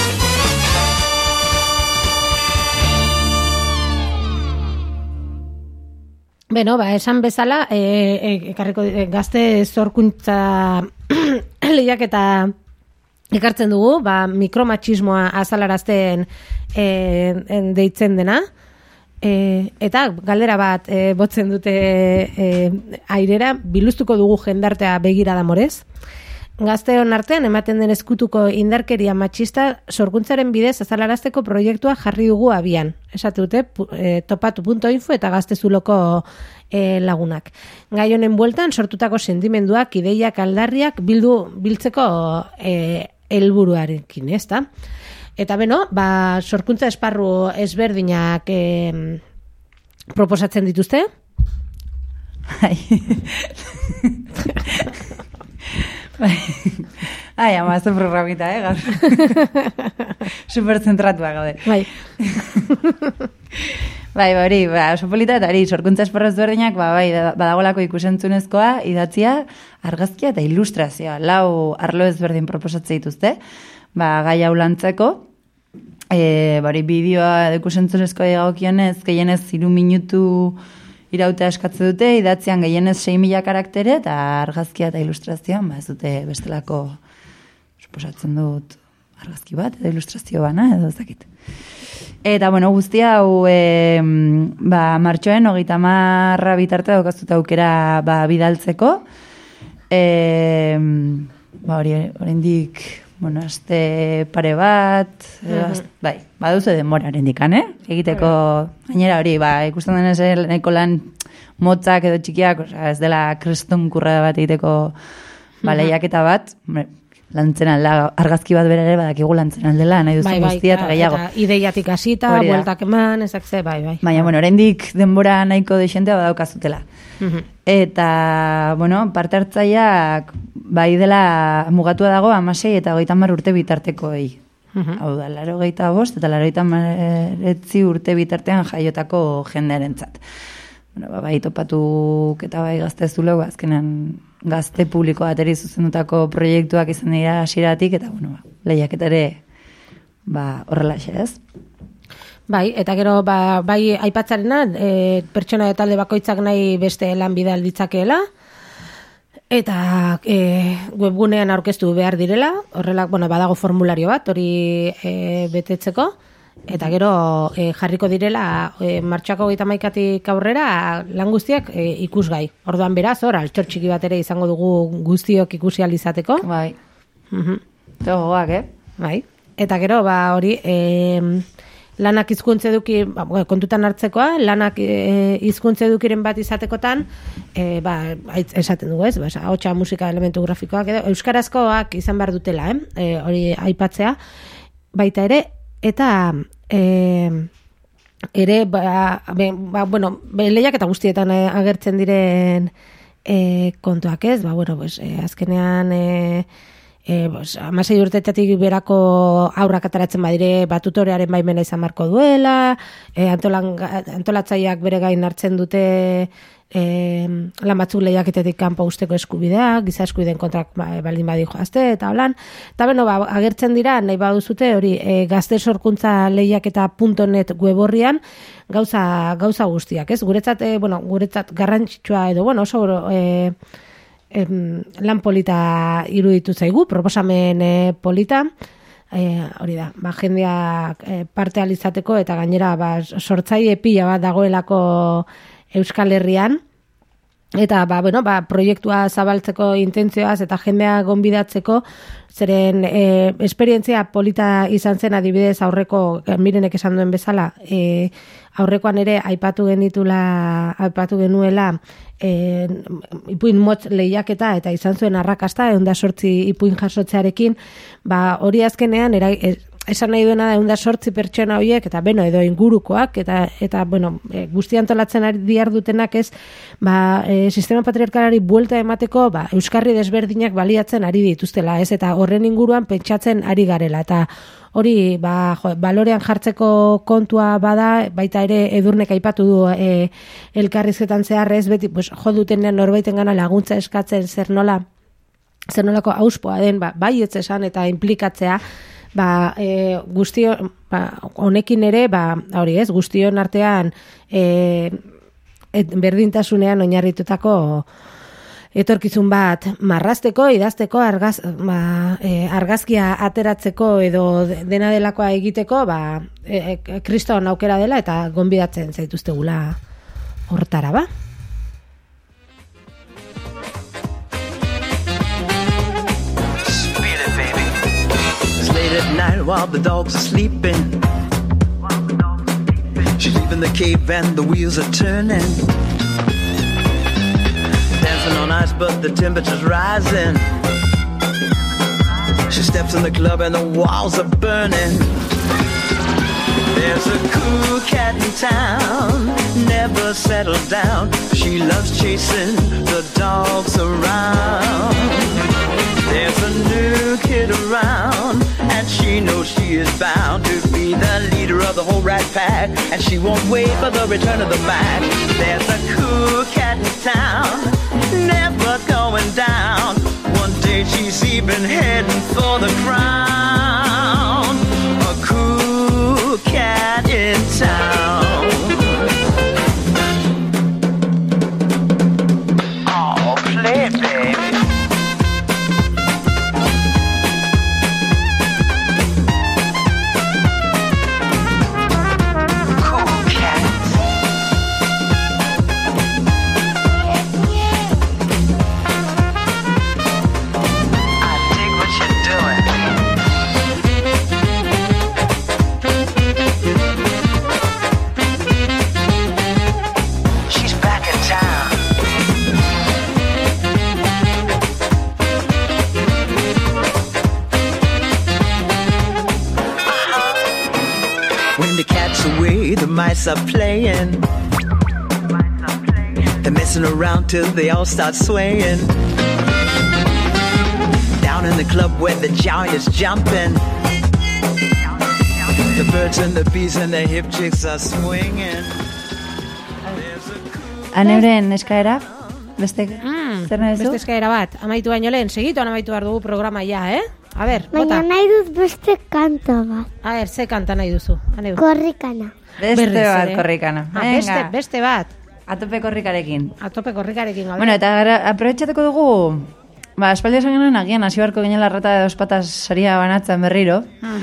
Beno, esan bezala, ekarriko gazte zorkuntza lehiaketa ekartzen dugu, mikromatxismoa azalarazten deitzen dena, eta galdera bat botzen dute airera, biluztuko dugu jendartea begirada morez. Gazteon artean ematen den ezkutuko indarkeria matxista sorkuntzaren bidez azalarazteko proiektua jarri dugu abian. Esate dute topatu.info eta Gaztezuloko lagunak. Gai honen bueltan sortutako sentimenduak, ideiak, aldarriak biltzeko helburuarekin, ezta? Eta beno, sorkuntza esparru ezberdinak proposatzen dituzte? Ai, ama, ez programita, gaur. Super zentratua gaude. Bai. Bai, hori, oso polita eta hori, sorkuntza esparraz duerdinak, bai, badagolako ikusentzunezkoa, idatzia, argazkia eta ilustrazioa. 4 arlo ezberdin proposatzea dituzte, gai hau lantzeko. Hori, bideoa ikusentzunezkoa egokionez, gehienez 3 minutu irautea eskatze dute, idatzean gehienez 6.000 karaktere, eta argazkia eta ilustrazioan, ez dute bestelako, suposatzen dut, argazki bat, edo ilustrazio bana, edo ezakit. Eta, guzti hau, martxoen, 30 bitarte daukaztuta aukera bidaltzeko. Oraindik, aste pare bat, bai, baduzu denbora oraindik, egiteko, gainera hori, ikusten denez nahiko lan motzak edo txikiak, ez dela kriston kurra bat egiteko lehiaketa bat, lantzen alda, argazki bat berare badakigu lantzen aldela, nahi duzu guztia eta gehiago. Eta ideiatik hasita, bueltak eman, ezakze, bai. Baina, oraindik denbora nahiko deixentea badaukazutela. Eta, parte hartzaileak bai dela mugatua dago 16 eta 30 urte bitartekoei. Hau da, 85 eta 89 urte bitartean jaiotako jendearentzat. Bai topatuk eta bai gaztezulo, azkenan gazte publiko bateri zuzendutako proiektuak izan dira hasieratik eta lehiaketare horrela ez? Bai, eta gero bai aipatzarena, pertsona eta talde bakoitzak nahi beste lan bidal ditzakeela, eta webgunean aurkeztu behar direla, horrela, badago formulario bat, hori betetzeko, eta gero jarriko direla martxoako 31tik aurrera lan guztiak ikusgai. Orduan beraz, altxor txiki bat ere izango dugu guztiok ikusi alizateko. Bai. Gogoak, Bai. Eta gero, hori, lanak hizkuntza eduki, kontutan hartzekoa, lanak hizkuntza edukiren bat izatekotan, esaten dugu ez, ahotsa, musika, elementu grafikoak, edo euskarazkoak izan behar dutela, hori aipatzea, baita ere, eta ere, lehiak eta guztietan agertzen diren kontuak ez, azkenean 16 urtetatik berako aurrak ataratzen badire, tutorearen baimena izan marko duela, antolatzaileak bere gain hartzen dute lan batzuk lehiaketetik kanpo usteko eskubidea, giza eskubideen kontrak baldin badi joazte, eta holan. Eta agertzen dira, nahi baduzute, hori gazte sorkuntza lehiaketa.net web horrian gauza guztiak, ez? Guretzat garrantzitsua edo, oso lan polita iruditu zaigu, proposamen polita, hori da, jendeak parte alizateko eta gainera sortzaile pila bat dagoelako Euskal Herrian, eta proiektua zabaltzeko intentzioaz eta jendea gonbidatzeko, zeren esperientzia polita izan zen adibidez aurreko, Mirenek esan duen bezala, aurrekoan ere aipatu genuela ipuin motz lehiaketa eta izan zuen arrakasta, 108 ipuin jasotzearekin, hori azkenean esan nahi duena da 108 pertsona horiek, eta edo ingurukoak, eta guzti antolatzen ari diar dutenak ez, sistema patriarkalari buelta emateko, euskarri desberdinak baliatzen ari dituztela, ez, eta horren inguruan pentsatzen ari garela, eta hori, balorean jartzeko kontua bada, baita ere Edurnek aipatu du elkarrizketan zeharrez, beti, jo dutenean norbaiten gana laguntza eskatzen zer nolako auspoa den, baietz esan eta implikatzea, guztio, honekin ere, hori ez, guztion artean berdintasunean oinarritutako etorkizun bat marrazteko, idazteko, argazkia ateratzeko edo dena delakoa egiteko, kriston aukera dela eta gonbidatzen zaituztegula hortara, At night while the dogs are sleeping, she's leaving the cave and the wheels are turning, dancing on ice but the temperature's rising. She steps in the club and the walls are burning. There's a cool cat in town, never never settled down. She loves chasing the dogs around. There's a new kid around, and she knows she is bound to be the leader of the whole rat pack, and she won't wait for the return of the Mac. There's a cool cat in town, never going down. One day she's even heading for the crown. A cool cat in town. Oh, play, baby. The mice are playing. They're messing around till they all start swaying. Down in the club where the giant is jumping, the birds and the bees and the hip chicks are swinging. Aneuren eskaera? Beste, zer nahi zu? Beste eskaera bat, amaitu baino lehen, segituan amaitu behar dugu programa ja, A ber, bota. Baina nahi dut beste kanta bat. A ber, ze kanta nahi duzu? Korrikana. Beste bat korrikana. Beste bat. Atope korrikarekin. Atope korrikarekin. Bueno, eta aprobetxatuko dugu, espaldi esan genuen agian hasi beharko ginela rata de dos patas saria banatzen berriro.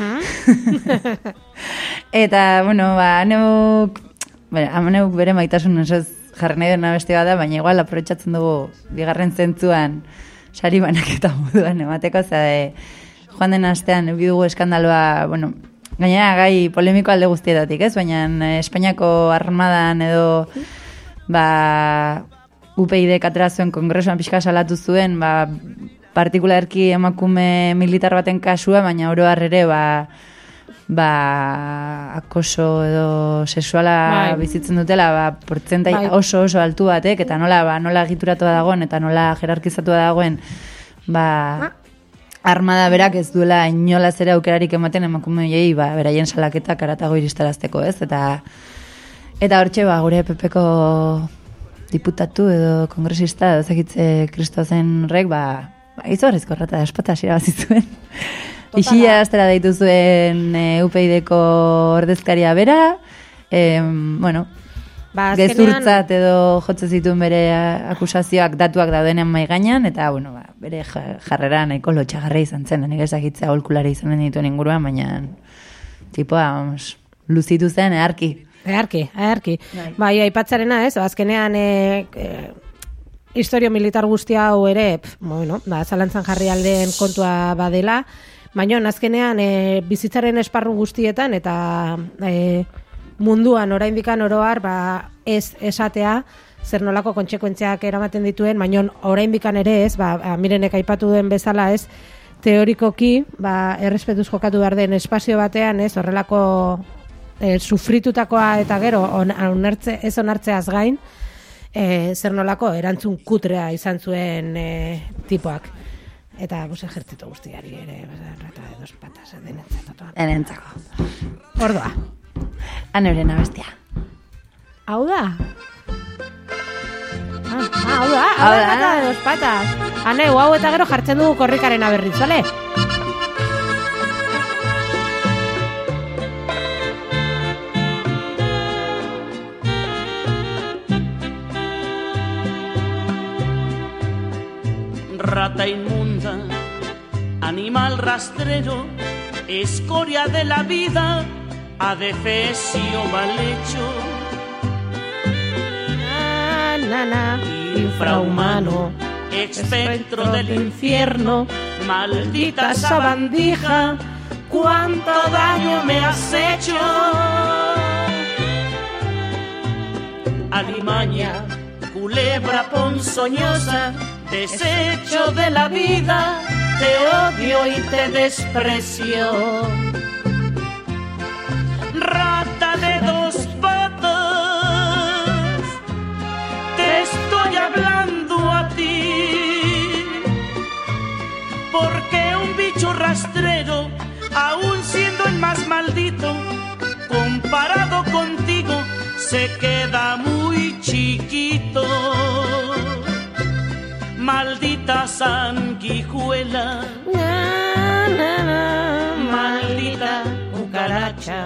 Eta, bueno, aneuk bere maitasun ez jarri nahi dena beste bat da, baina igual aprobetxatzen dugu bigarren zentzuan sari banaketa moduan emateko, joan den astean eduki dugu eskandaloa, bueno, gainera gai polemiko alde guztietatik, ez? Baina Espainiako armadan edo UPyD atera zuen kongresuan pixka salatu zuen, partikularki emakume militar baten kasua, baina oro har ere akoso edo sexuala bizitzen dutela, portzentai oso altu batek, eta nola egituratua dagoen, eta nola jerarkizatua dagoen, armada berak ez duela inolaz ere aukerarik ematen emakumeiei beraien salaketak aratago iristarazteko, ez? Eta hortxe gure PPko diputatu edo kongresista edo zekitze kristozen horrek izorrizko rata espata zuen. Ixia astera deitu zuen UPyDko ordezkaria bera, bueno, gezurtzat edo jotze zituen bere akusazioak datuak daudenean mai gainean, eta bueno, bere jarrera nahiko lotxagarra izan zen, nik ezagitza aholkulari izanen dituen inguruan, baina tipoa, luzitu zen, eharki. Eharki. Bai, aipatzarena ez, azkenean historio militar guzti hau ere, bueno, zalantzan jarri aldeen kontua badela, baina azkenean bizitzaren esparru guztietan eta munduan oraindikan oroar ez esatea zer nolako kontsekuentziak eramaten dituen, baina oraindikan ere ez, Mirenek aipatu duen bezala ez, teorikoki errespetuz jokatu behar den espazio batean ez, horrelako sufritutakoa eta gero ez onartzeaz gain, zer nolako erantzun kutrea izan zuen tipoak. Eta ejertzito guztiari ere, rata de dos patas, denentzako. Ordoa. Aneuren abestia. Hau da? Hau da, rata de dos patas. Aneu, hau eta gero jartzen dugu korrikaren aberritz, bale? Rata inmunda, animal rastrero, escoria de la vida, adefesio mal hecho. Infrahumano, espectro del infierno, maldita sabandija, cuánto daño me has hecho. Alimaña, culebra ponzoñosa, desecho de la vida, te odio y te desprecio. Rata de dos patas, se queda muy chiquito. Maldita sanguijuela, maldita cucaracha.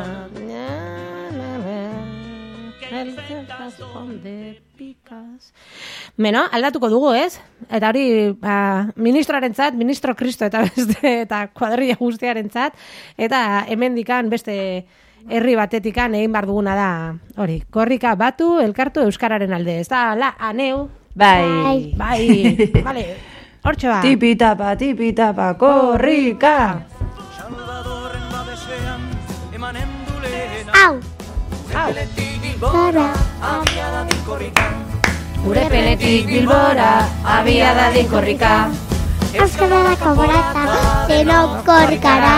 Beno, aldatuko dugu, ez? Eta hori, ministroarentzat, ministro Kristo eta beste eta kuadrilla guztiarentzat, eta hemendikan beste herri batetikan egin bar duguna da, hori, korrika batu elkartu euskararen alde. Ez da, aneu. Bai. Vale. Hortxe ba. Tipitapa, korrika. Au. Bilbora, Gure peletik Bilbora, abiada din korrika. Euskararako borata, denok korrikara.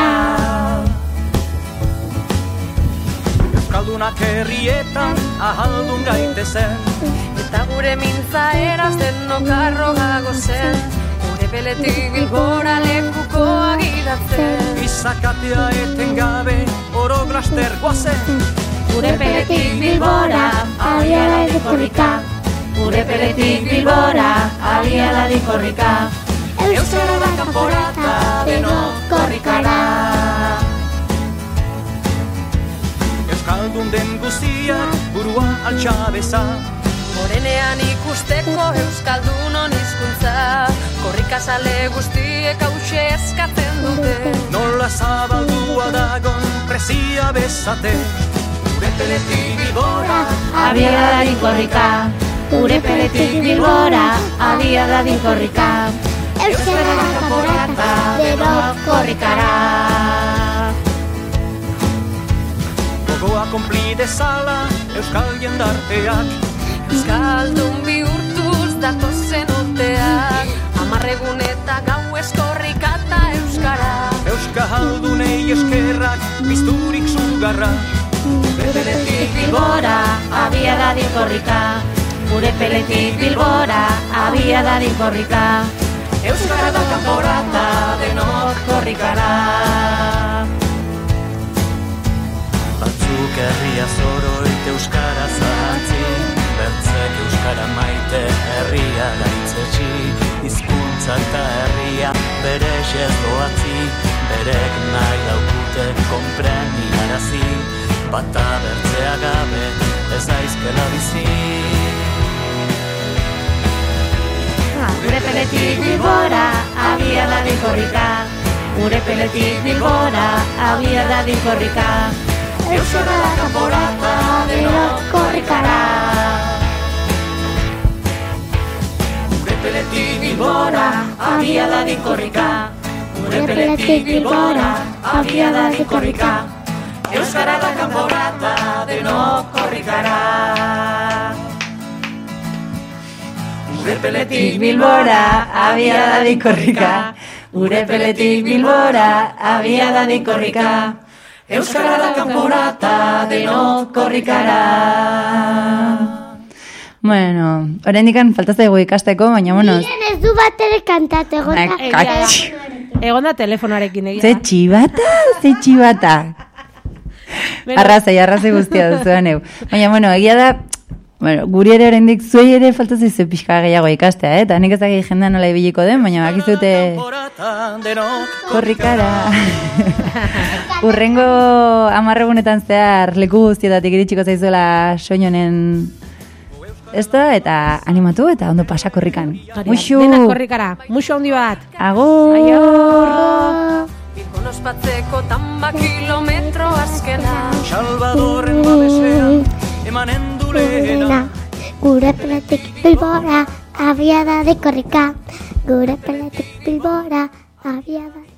Euskaldunak herrietan ahaldun gaitezen, Eta gure mintza eraz denok arrogago zen. Gure peletik Bilbora lekuko agidatzen. izakatea etengabe orok laster guazen. Gure peletik Bilbora, abiada din korrika. Gure peletik Bilbora, abiada din korrika. Euskara da kanporata, denok korrikara. Euskaldun den guztia burua altxabeza. Morenean ikusteko Euskaldunon hizkuntza. Korrikazale guztiek hause eskatzen dute. Nola zabaldua dagon prezia bezate. Gure peletik Bilbora, Abiada din korrika. Gure peletik Bilbora, abiada din korrika. Euskara da kanporata, denok korrikara. gogoa konplide zala euskal jendarteak. Euskaldun bihurtuz datozen urteak. Amarregun eta gau eskorrikata euskara. Euskaldunei eskerrak bizturik sugarra. Gure peletik Bilbora, abiada din korrika. Gure peletik Bilbora, abiada din korrika. Euskara da kanporata, denok korrikara. Batzuk herria zoroit euskara zantzi, bertzek euskara maite herria gaitzetxi. Hizkuntza eta herria bere xerdoatzi, berek nahi daukute konpreniarazi. Bata bertzea gabe ez daizkela bizi. Gure peletik Bilbora, abiada din korrika. Gure peletik Bilbora, abiada din korrika. Euskara da kanporata, denok korrikara. Gure peletik Bilbora, abiada din korrika. Gure peletik Bilbora, abiada din korrika. Euskara da kanporata, denok korrikara. Gure peletik Bilbora, abiada din korrika. Gure peletik Bilbora, abiada din korrika. Euskara da kanporata, denok korrikara. Bueno, oraindikan falta zaigu ikasteko, baina bueno. Miren ez du bat ere kantatu Egon da telefonarekin egia. Ze txibata. Arrazai guztia duzuan eu. Baina bueno, egia da, bueno, guri ere oraindik zuei ere falta zaizu pixka gehiago ikastea, eta nik ezak jendea nola ibiliko den, baina bakizute korrikara. Urrengo 10 egunetan zehar leku guztietatik iritsiko zaizuela soinonen ezta, eta animatu eta ondo pasa korrikan. Muxu! Denak korrikara, muxu handi bat. Agur! Bilbon ospatzeko tamba kilometro azkena. Salvadorren babesean emanen du lehena. Gure peletik Bilbora, abiada din korrika. Gure peletik Bilbora, abiada din